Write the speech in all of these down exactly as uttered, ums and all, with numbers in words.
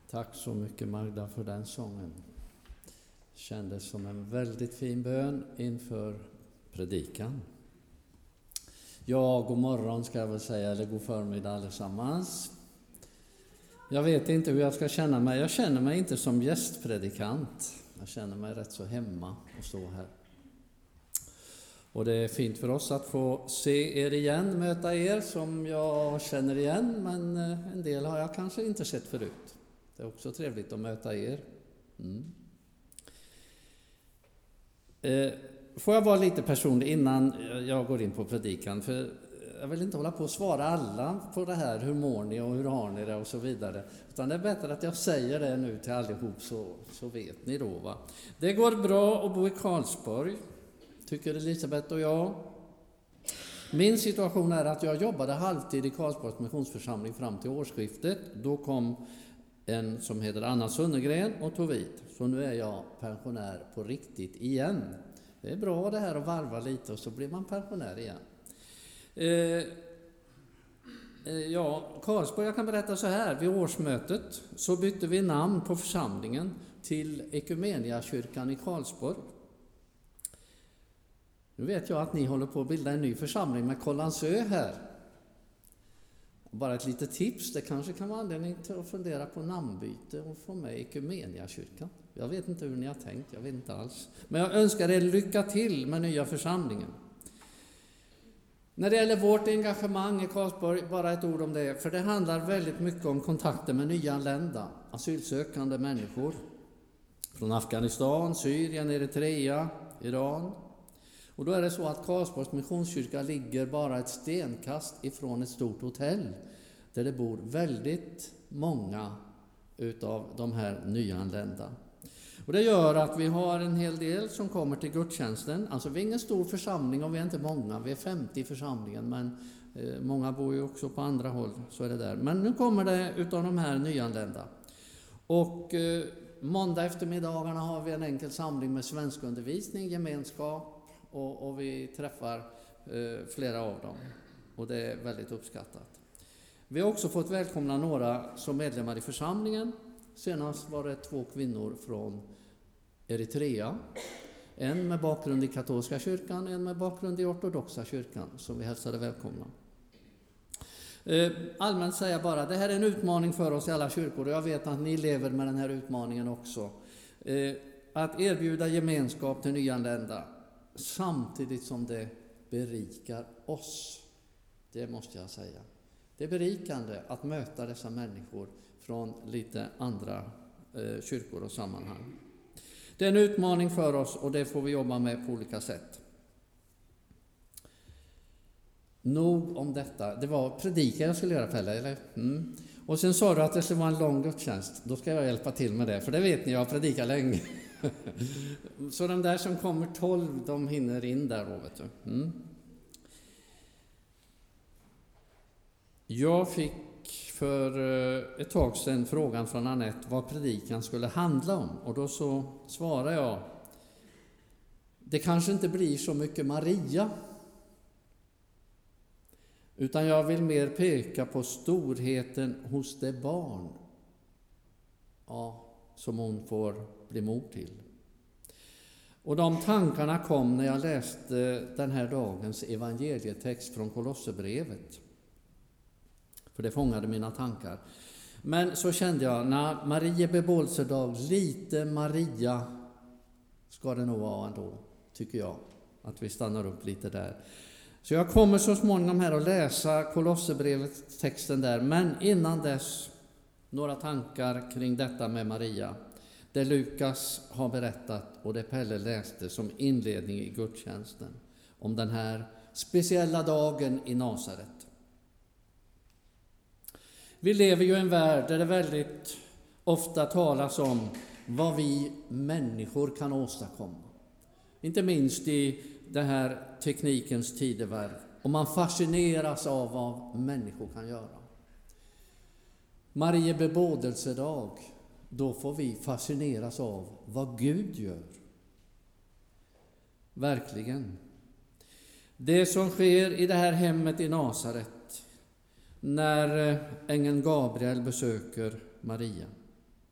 Tack så mycket Magda för den sången. Kändes som en väldigt fin bön inför predikan. Ja, god morgon ska jag väl säga, eller god förmiddag allesammans. Jag vet inte hur jag ska känna mig. Jag känner mig inte som gästpredikant. Jag känner mig rätt så hemma och stå här. Och det är fint för oss att få se er igen, möta er som jag känner igen, men en del har jag kanske inte sett förut. Det är också trevligt att möta er. Mm. Eh, får jag vara lite personlig innan jag går in på predikan, för jag vill inte hålla på att svara alla på det här, hur mår ni och hur har ni det och så vidare. Utan det är bättre att jag säger det nu till allihop, så, så vet ni då, va. Det går bra att bo i Karlsborg, tycker Elisabeth och jag. Min situation är att jag jobbade halvtid i Karlsborgs missionsförsamling fram till årsskiftet. Då kom en som heter Anna Sunnegren och tog vid. Så nu är jag pensionär på riktigt igen. Det är bra det här att varva lite och så blir man pensionär igen. Eh, eh, ja, Karlsborg, jag kan berätta så här. Vid årsmötet så bytte vi namn på församlingen till Ekumeniakyrkan i Karlsborg. Nu vet jag att ni håller på att bilda en ny församling med Kållandsö här. Bara ett litet tips, det kanske kan vara anledning till att fundera på namnbyte och få med Ekumeniakyrkan. Jag vet inte hur ni har tänkt, jag vet inte alls. Men jag önskar er lycka till med nya församlingen. När det gäller vårt engagemang i Karlsborg, bara ett ord om det. För det handlar väldigt mycket om kontakter med nyanlända, asylsökande människor. Från Afghanistan, Syrien, Eritrea, Iran. Och då är det så att Karlsborgs missionskyrka ligger bara ett stenkast ifrån ett stort hotell där det bor väldigt många utav de här nyanlända. Och det gör att vi har en hel del som kommer till gudstjänsten. Alltså vi är ingen stor församling och vi är inte många, vi är femtio i församlingen, men eh, många bor ju också på andra håll, så är det där. Men nu kommer det utav de här nyanlända. Och eh, måndag eftermiddagarna har vi en enkel samling med svenskundervisning, gemenskap. Och, och vi träffar eh, flera av dem. Och det är väldigt uppskattat. Vi har också fått välkomna några som medlemmar i församlingen. Senast var det två kvinnor från Eritrea. En med bakgrund i katolska kyrkan, en med bakgrund i ortodoxa kyrkan, som vi hälsade välkomna. Eh, allmänt säger jag bara, det här är en utmaning för oss i alla kyrkor. Och jag vet att ni lever med den här utmaningen också. Eh, att erbjuda gemenskap till nyanlända. Samtidigt som det berikar oss. Det måste jag säga. Det är berikande att möta dessa människor från lite andra eh, kyrkor och sammanhang. Det är en utmaning för oss och det får vi jobba med på olika sätt. Nog om detta. Det var predika jag skulle göra, Pelle, eller? Mm. Och sen sa du att det skulle vara en lång gudstjänst. Då ska jag hjälpa till med det, för det vet ni, jag predikar länge. Så de där som kommer tolv, de hinner in där då, vet du. Mm. Jag fick för ett tag sedan frågan från Annette vad predikan skulle handla om. Och då så svarade jag, det kanske inte blir så mycket Maria. Utan jag vill mer peka på storheten hos det barn. Ja, som hon får bli mor till. Och de tankarna kom när jag läste den här dagens evangelietext från Kolosserbrevet. För det fångade mina tankar. Men så kände jag, när Marie bebådelsedag, lite Maria ska det nog vara ändå, tycker jag. Att vi stannar upp lite där. Så jag kommer så småningom här att läsa Kolosserbrevet texten där. Men innan dess, några tankar kring detta med Maria. Det Lukas har berättat och det Pelle läste som inledning i gudstjänsten. Om den här speciella dagen i Nasaret. Vi lever ju i en värld där det väldigt ofta talas om vad vi människor kan åstadkomma. Inte minst i det här teknikens tidevarv. Och man fascineras av vad människor kan göra. Marie bebådelsedag, då får vi fascineras av vad Gud gör. Verkligen. Det som sker i det här hemmet i Nasaret, när ängeln Gabriel besöker Maria.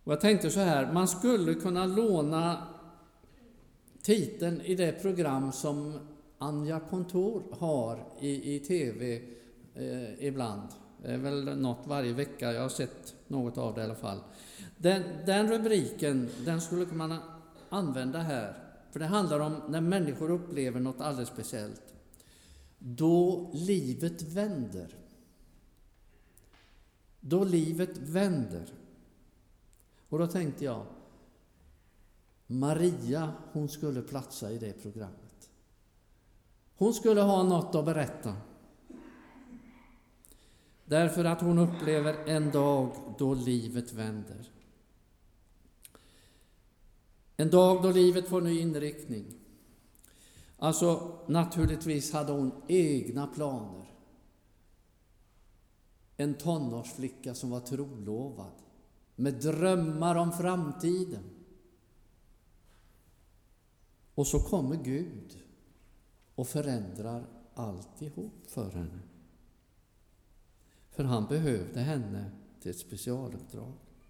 Och jag tänkte så här, man skulle kunna låna titeln i det program som Anja Kontor har i, i tv eh, ibland. Det är väl något varje vecka, jag har sett något av det i alla fall. Den, den rubriken, den skulle man använda här. För det handlar om när människor upplever något alldeles speciellt. Då livet vänder. Då livet vänder. Och då tänkte jag, Maria, hon skulle platsa i det programmet. Hon skulle ha något att berätta. Därför att hon upplever en dag då livet vänder. En dag då livet får ny inriktning. Alltså, naturligtvis hade hon egna planer. En tonårsflicka som var trolovad. Med drömmar om framtiden. Och så kommer Gud och förändrar alltihop för henne. För han behövde henne till ett specialuppdrag.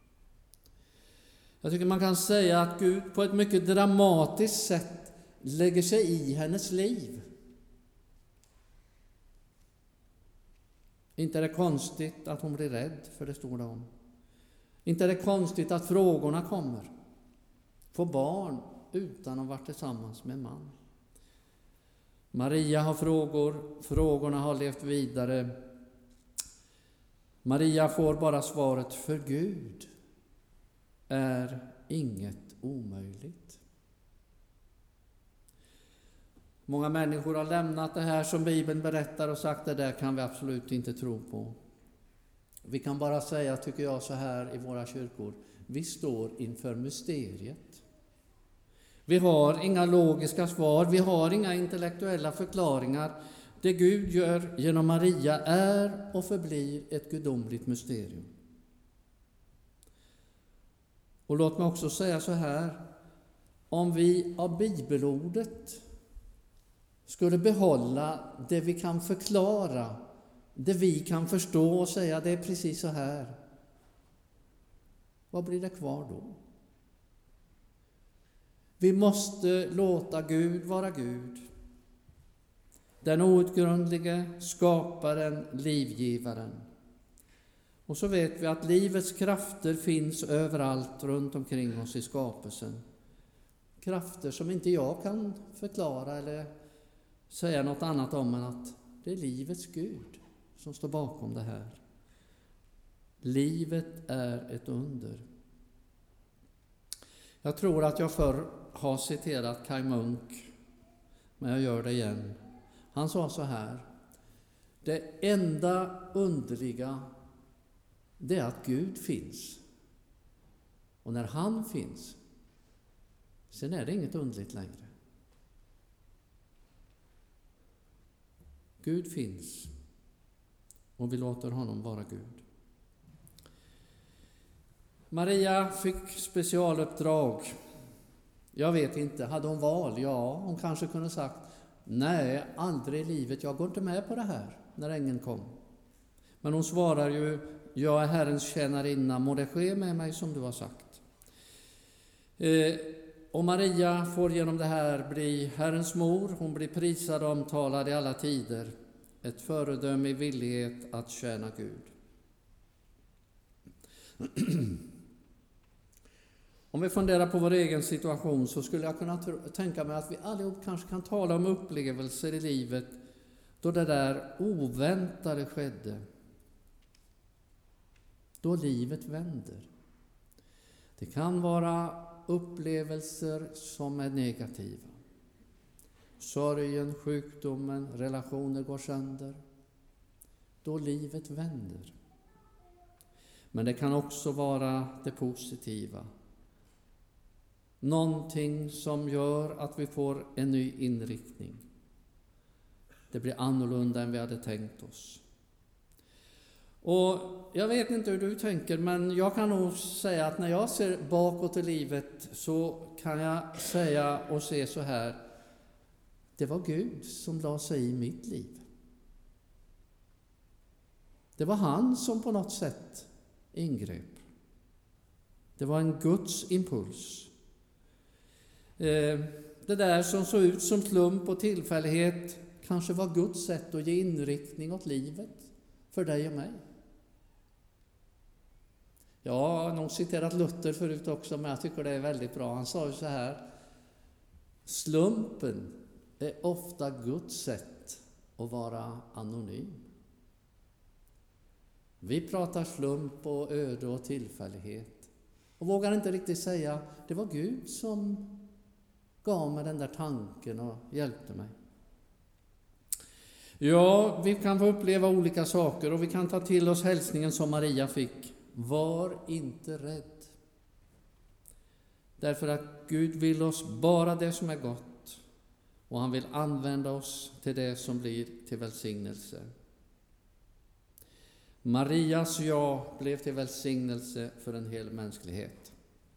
Jag tycker man kan säga att Gud på ett mycket dramatiskt sätt lägger sig i hennes liv. Inte är det konstigt att hon blir rädd, för det står det om. Inte är det konstigt att frågorna kommer. Få barn utan att vara tillsammans med en man. Maria har frågor, frågorna har levt vidare. Maria får bara svaret, för Gud är inget omöjligt. Många människor har lämnat det här som Bibeln berättar och sagt, det där kan vi absolut inte tro på. Vi kan bara säga, tycker jag, så här i våra kyrkor, vi står inför mysteriet. Vi har inga logiska svar, vi har inga intellektuella förklaringar. Det Gud gör genom Maria är och förblir ett gudomligt mysterium. Och låt mig också säga så här, om vi av bibelordet skulle behålla det vi kan förklara, det vi kan förstå och säga, det är precis så här. Vad blir det kvar då? Vi måste låta Gud vara Gud. Den outgrundlige, skaparen, livgivaren. Och så vet vi att livets krafter finns överallt runt omkring oss i skapelsen. Krafter som inte jag kan förklara eller säga något annat om, än att det är livets Gud som står bakom det här. Livet är ett under. Jag tror att jag förr har citerat Kaj Munk, men jag gör det igen. Han sa så här: det enda underliga, det är att Gud finns. Och när han finns, sen är det inget underligt längre. Gud finns, och vi låter honom vara Gud. Maria fick specialuppdrag. Jag vet inte, hade hon val? Ja, hon kanske kunde sagt, nej, aldrig i livet, jag går inte med på det här, när ängeln kom. Men hon svarar ju, jag är Herrens tjänarinna, må det ske med mig som du har sagt. Eh, och Maria får genom det här bli Herrens mor, hon blir prisad och omtalad i alla tider. Ett föredöme i villighet att tjäna Gud. Om vi funderar på vår egen situation, så skulle jag kunna tro, tänka mig att vi allihop kanske kan tala om upplevelser i livet då det där oväntade skedde. Då livet vänder. Det kan vara upplevelser som är negativa. Sorgen, sjukdomen, relationer går sönder. Då livet vänder. Men det kan också vara det positiva. Någonting som gör att vi får en ny inriktning. Det blir annorlunda än vi hade tänkt oss. Och jag vet inte hur du tänker, men jag kan nog säga att när jag ser bakåt i livet, så kan jag säga och se så här: det var Gud som la sig i mitt liv. Det var han som på något sätt ingrep. Det var en Guds impuls. Det där som såg ut som slump och tillfällighet kanske var Guds sätt att ge inriktning åt livet för dig och mig. Jag har nog citerat Luther förut också, men jag tycker det är väldigt bra. Han sa ju så här: slumpen är ofta Guds sätt att vara anonym. Vi pratar slump och öde och tillfällighet och vågar inte riktigt säga det var Gud som gav mig den där tanken och hjälpte mig. Ja, vi kan få uppleva olika saker och vi kan ta till oss hälsningen som Maria fick. Var inte rädd. Därför att Gud vill oss bara det som är gott och han vill använda oss till det som blir till välsignelse. Marias ja blev till välsignelse för en hel mänsklighet.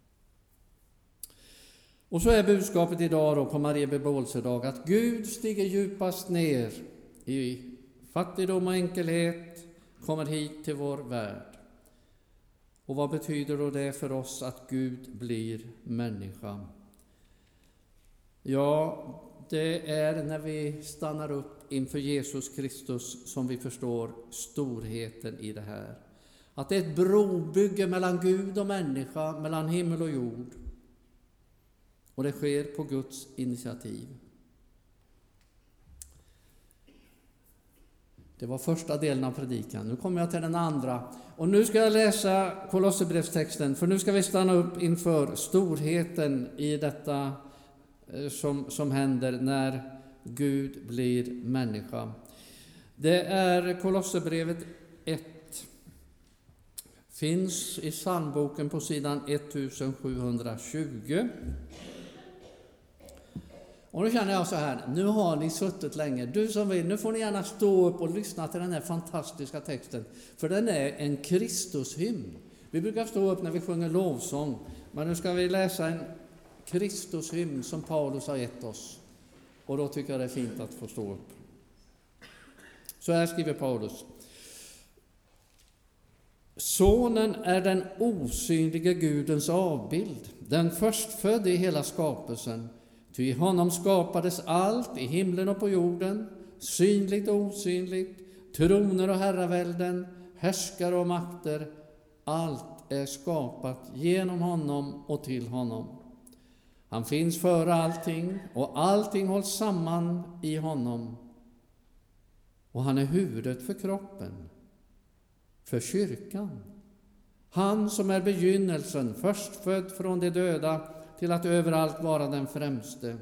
Och så är budskapet idag då på Maria bebådelsedag att Gud stiger djupast ner i fattigdom och enkelhet, kommer hit till vår värld. Och vad betyder då det för oss att Gud blir människa? Ja, det är när vi stannar upp inför Jesus Kristus som vi förstår storheten i det här. Att det är ett brobygge mellan Gud och människa, mellan himmel och jord. Och det sker på Guds initiativ. Det var första delen av predikan. Nu kommer jag till den andra. Och nu ska jag läsa Kolosserbrevstexten, för nu ska vi stanna upp inför storheten i detta som, som händer när Gud blir människa. Det är Kolosserbrevet ett. Finns i psalmboken på sidan sjuttonhundratjugo. Och då känner jag så här, nu har ni suttit länge. Du som vill, nu får ni gärna stå upp och lyssna till den här fantastiska texten. För den är en Kristushymn. Vi brukar stå upp när vi sjunger lovsång. Men nu ska vi läsa en Kristushymn som Paulus har gett oss. Och då tycker jag det är fint att få stå upp. Så här skriver Paulus. Sonen är den osynliga Gudens avbild, den förstfödde i hela skapelsen. Ty i honom skapades allt i himlen och på jorden, synligt och osynligt, troner och herravälden, härskare och makter. Allt är skapat genom honom och till honom. Han finns före allting och allting hålls samman i honom. Och han är huvudet för kroppen, för kyrkan. Han som är begynnelsen, förstfödd från de döda, till att överallt vara den främste.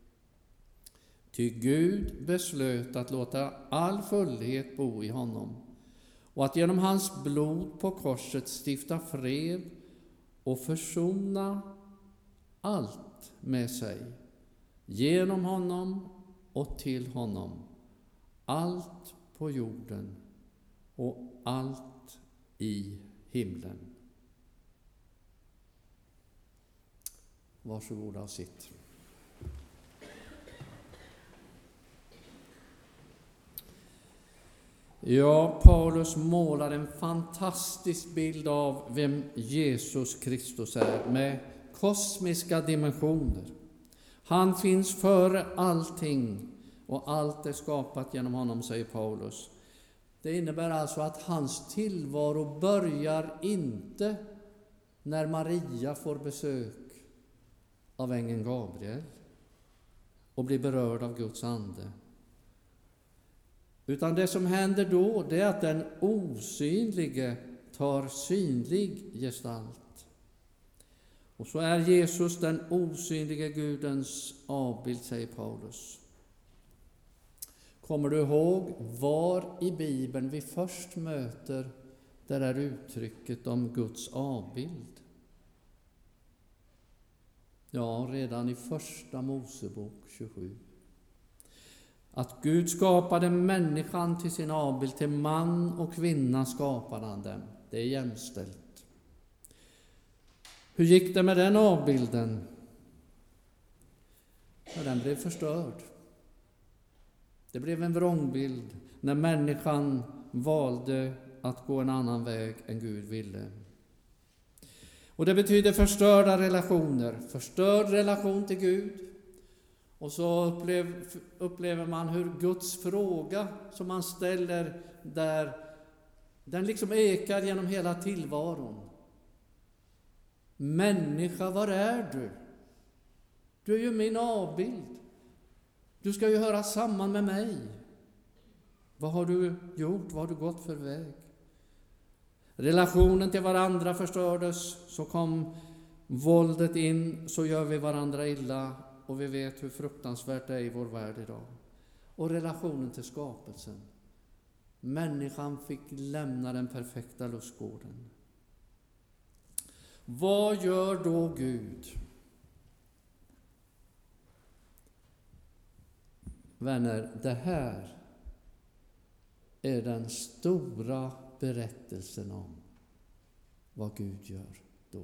Ty Gud beslöt att låta all fullhet bo i honom och att genom hans blod på korset stifta fred och försona allt med sig. Genom honom och till honom. Allt på jorden och allt i himlen. Varsågoda och sitt. Ja, Paulus målar en fantastisk bild av vem Jesus Kristus är med kosmiska dimensioner. Han finns före allting och allt är skapat genom honom, säger Paulus. Det innebär alltså att hans tillvaro börjar inte när Maria får besök av ängeln Gabriel och blir berörd av Guds ande. Utan det som händer då, det är att den osynlige tar synlig gestalt. Och så är Jesus den osynliga Gudens avbild, säger Paulus. Kommer du ihåg var i Bibeln vi först möter det där uttrycket om Guds avbild? Ja, redan i första Mosebok tjugosju. Att Gud skapade människan till sin avbild, till man och kvinna skapade han dem. Det är jämställt. Hur gick det med den avbilden? Ja, den blev förstörd. Det blev en vrångbild när människan valde att gå en annan väg än Gud ville. Och det betyder förstörda relationer, förstörd relation till Gud. Och så upplev, upplever man hur Guds fråga som man ställer där, den liksom ekar genom hela tillvaron. Människa, var är du? Du är ju min avbild. Du ska ju höra samman med mig. Vad har du gjort? Vad har du gått för väg? Relationen till varandra förstördes, så kom våldet in, så gör vi varandra illa, och vi vet hur fruktansvärt det är i vår värld idag. Och relationen till skapelsen. Människan fick lämna den perfekta lustgården. Vad gör då Gud? Vänner, det här är den stora berättelsen om vad Gud gör då.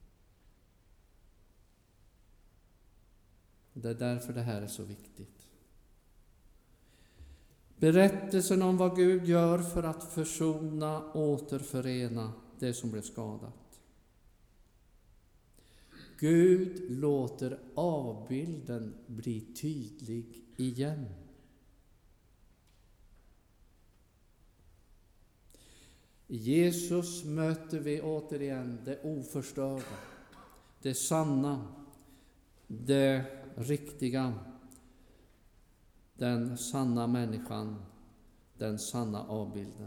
Det är därför det här är så viktigt. Berättelsen om vad Gud gör för att försona och återförena det som blev skadat. Gud låter avbilden bli tydlig igen. I Jesus möter vi återigen det oförstörda, det sanna, det riktiga, den sanna människan, den sanna avbilden.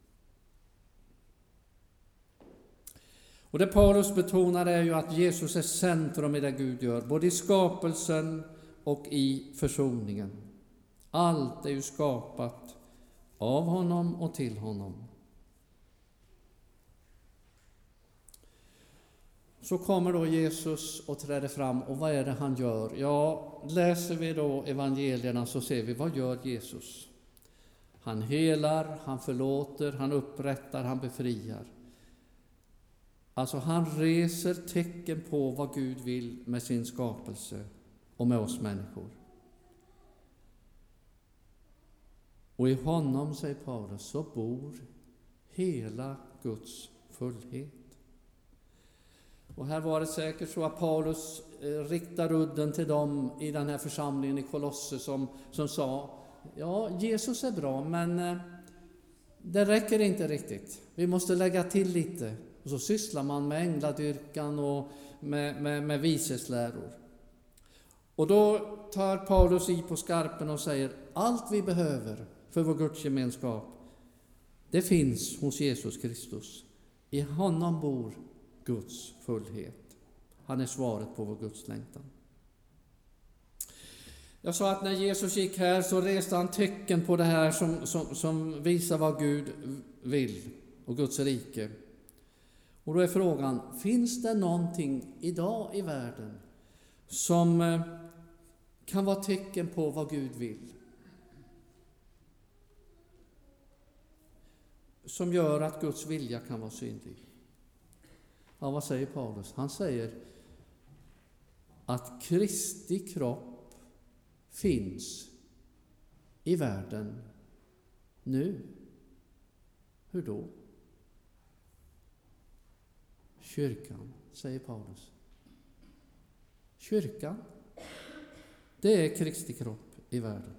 Och det Paulus betonar är ju att Jesus är centrum i det Gud gör, både i skapelsen och i försoningen. Allt är ju skapat av honom och till honom. Så kommer då Jesus och träder fram, och vad är det han gör? Ja, läser vi då evangelierna så ser vi, vad gör Jesus? Han helar, han förlåter, han upprättar, han befriar. Alltså han reser tecken på vad Gud vill med sin skapelse och med oss människor. Och i honom, säger Paulus, så bor hela Guds fullhet. Och här var det säkert så att Paulus eh, riktar udden till dem i den här församlingen i Kolosse som, som sa, ja, Jesus är bra, men eh, det räcker inte riktigt. Vi måste lägga till lite. Och så sysslar man med ängladyrkan och med, med, med visesläror. Och då tar Paulus i på skarpen och säger, allt vi behöver för vår gudsgemenskap, det finns hos Jesus Kristus. I honom bor Guds fullhet. Han är svaret på vår gudslängtan. Jag sa att när Jesus gick här så reste han tecken på det här som, som, som visar vad Gud vill och Guds rike. Och då är frågan, finns det någonting idag i världen som kan vara tecken på vad Gud vill? Som gör att Guds vilja kan vara synlig? Ja, vad säger Paulus? Han säger att Kristi kropp finns i världen nu. Hur då? Kyrkan, säger Paulus. Kyrkan, det är Kristi kropp i världen.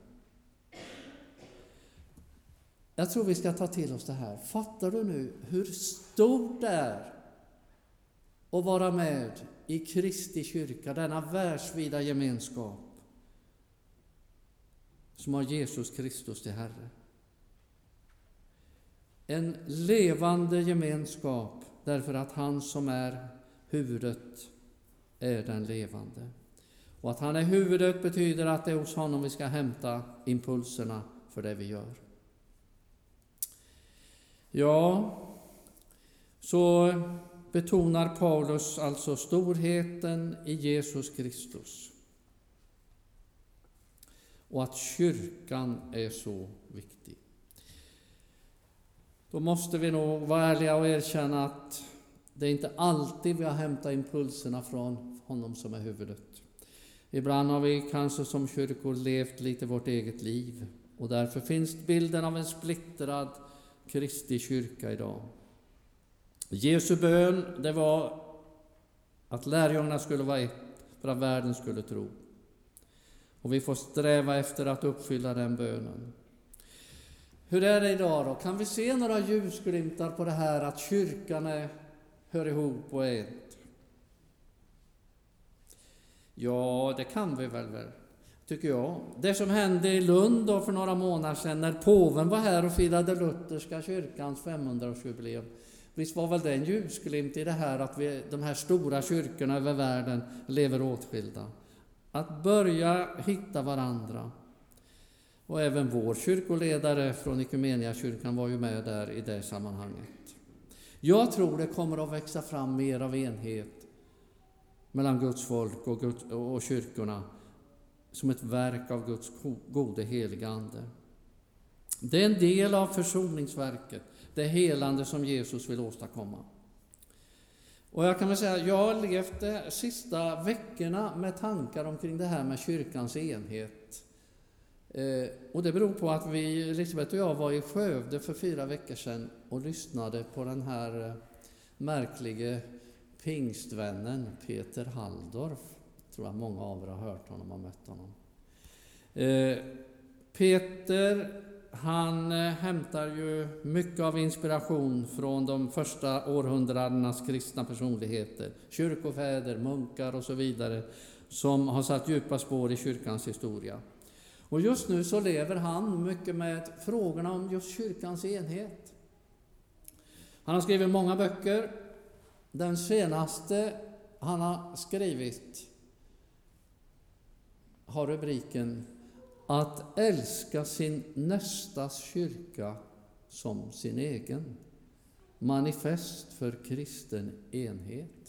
Jag tror vi ska ta till oss det här. Fattar du nu hur stort det är att vara med i Kristi kyrka, denna världsvida gemenskap som har Jesus Kristus till Herre? En levande gemenskap, därför att han som är huvudet är den levande. Och att han är huvudet betyder att det är hos honom vi ska hämta impulserna för det vi gör. Ja, så betonar Paulus alltså storheten i Jesus Kristus. Och att kyrkan är så viktig. Då måste vi nog vara ärliga och erkänna att det är inte alltid vi har hämtat impulserna från honom som är huvudet. Ibland har vi kanske som kyrkor levt lite vårt eget liv. Och därför finns bilden av en splittrad Kristi kyrka idag. Jesu bön, det var Att lärjungarna skulle vara ett för att världen skulle tro. Och vi får sträva efter att uppfylla den bönen. Hur är det idag då? Kan vi se några ljusglimtar på det här att kyrkan är, hör ihop och är ett? Ja, det kan vi väl, väl, tycker jag. Det som hände i Lund då för några månader sedan när påven var här och firade lutherska kyrkans femhundraårsjubileum. Visst var väl det en ljusglimt i det här att vi, de här stora kyrkorna över världen lever åtskilda. Att börja hitta varandra. Och även vår kyrkoledare från Ekumeniakyrkan var ju med där i det sammanhanget. Jag tror det kommer att växa fram mer av enhet mellan Guds folk och, Guds, och kyrkorna som ett verk av Guds gode heliga ande. Det är en del av försoningsverket, det helande som Jesus vill åstadkomma. Och jag kan väl säga, jag har levt de sista veckorna med tankar omkring det här med kyrkans enhet. Eh, och det beror på att vi, Elisabeth och jag, var i Skövde för fyra veckor sedan och lyssnade på den här eh, märkliga pingstvännen Peter Halldorf. Jag tror att många av er har hört honom och mött honom. Eh, Peter, han eh, hämtar ju mycket av inspiration från de första århundradenas kristna personligheter, kyrkofäder, munkar och så vidare, som har satt djupa spår i kyrkans historia. Och just nu så lever han mycket med frågorna om just kyrkans enhet. Han har skrivit många böcker. Den senaste han har skrivit har rubriken Att älska sin nästas kyrka som sin egen. Manifest för kristen enhet.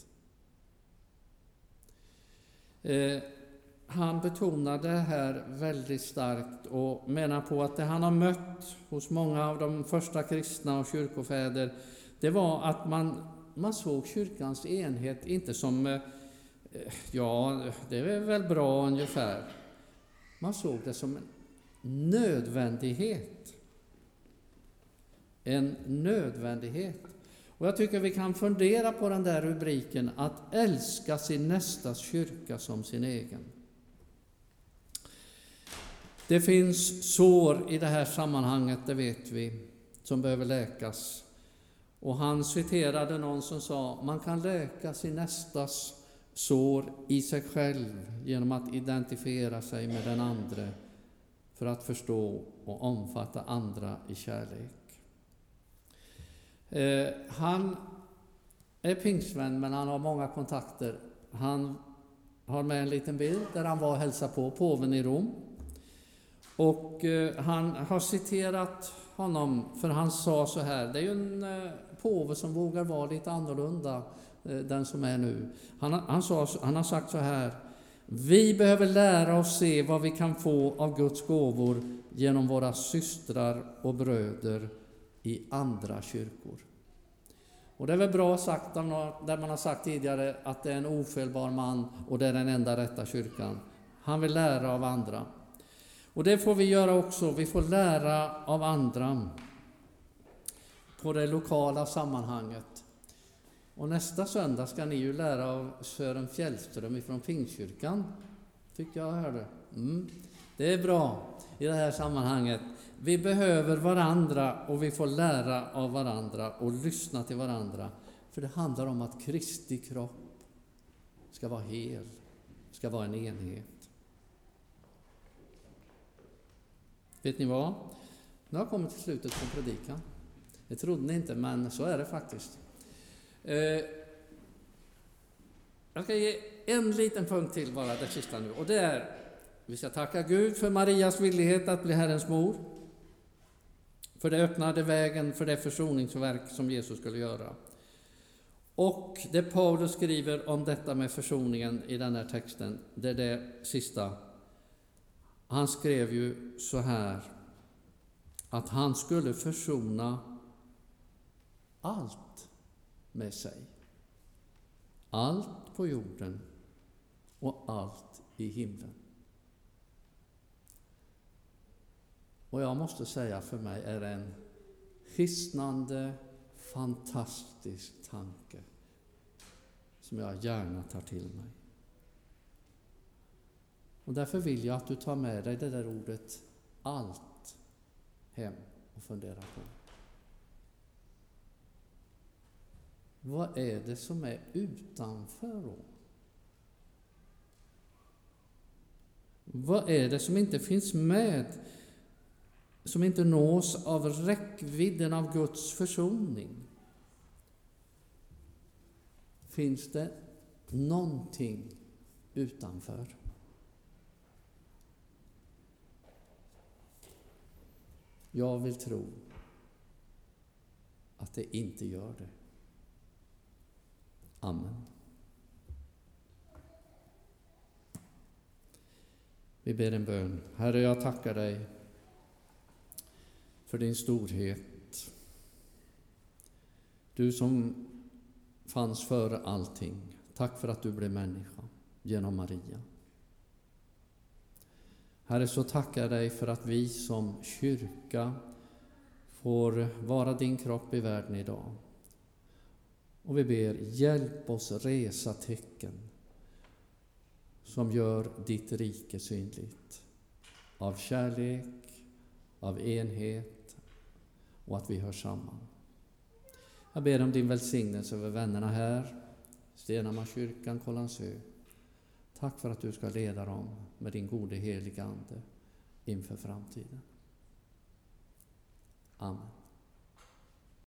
Eh, han betonar det här väldigt starkt och menar på att det han har mött hos många av de första kristna och kyrkofäder, det var att man, man såg kyrkans enhet inte som, eh, ja, det är väl bra ungefär. Man såg det som en nödvändighet. En nödvändighet. Och jag tycker vi kan fundera på den där rubriken, att älska sin nästas kyrka som sin egen. Det finns sår i det här sammanhanget, det vet vi, som behöver läkas. Och han citerade någon som sa, man kan läka sin nästas sår i sig själv genom att identifiera sig med den andra för att förstå och omfatta andra i kärlek. Eh, han är pingstvän, men han har många kontakter. Han har med en liten bild där han var och hälsade på påven i Rom. Och eh, han har citerat honom, för han sa så här, det är ju en eh, påve som vågar vara lite annorlunda, eh, den som är nu. Han, han, sa, han har sagt så här, vi behöver lära oss se vad vi kan få av Guds gåvor genom våra systrar och bröder i andra kyrkor. Och det är väl bra sagt av någon, där man har sagt tidigare att det är en ofelbar man och det är den enda rätta kyrkan. Han vill lära av andra. Och det får vi göra också. Vi får lära av andra på det lokala sammanhanget. Och nästa söndag ska ni ju lära av Sören Fjällström från Pingstkyrkan. Tycker jag hörde. Mm. Det är bra i det här sammanhanget. Vi behöver varandra och vi får lära av varandra och lyssna till varandra. För det handlar om att Kristi kropp ska vara hel, ska vara en enhet. Vet ni vad? Nu har jag kommit till slutet på predikan. Det trodde ni inte, men så är det faktiskt. Eh, jag ska ge en liten punkt till bara, det sista nu. Och det är, vi ska tacka Gud för Marias villighet att bli Herrens mor. För det öppnade vägen för det försoningsverk som Jesus skulle göra. Och det Paulus skriver om detta med försoningen i den här texten, det är det sista. Han skrev ju så här, att han skulle försona allt med sig. Allt på jorden och allt i himlen. Och jag måste säga, för mig är det en hisnande, fantastisk tanke som jag gärna tar till mig. Och därför vill jag att du tar med dig det där ordet allt hem och funderar på. Vad är det som är utanför då? Vad är det som inte finns med, som inte nås av räckvidden av Guds försoning? Finns det någonting utanför? Jag vill tro att det inte gör det. Amen. Vi ber en bön. Herre, jag tackar dig för din storhet. Du som fanns före allting. Tack för att du blev människa genom Maria. Herre, så tackar jag dig för att vi som kyrka får vara din kropp i världen idag. Och vi ber, hjälp oss resa tecken som gör ditt rike synligt. Av kärlek, av enhet och att vi hör samman. Jag ber om din välsignelse över vännerna här, Stenhammar-kyrkan, Kållandsö. Tack för att du ska leda dem med din gode heliga ande inför framtiden. Amen.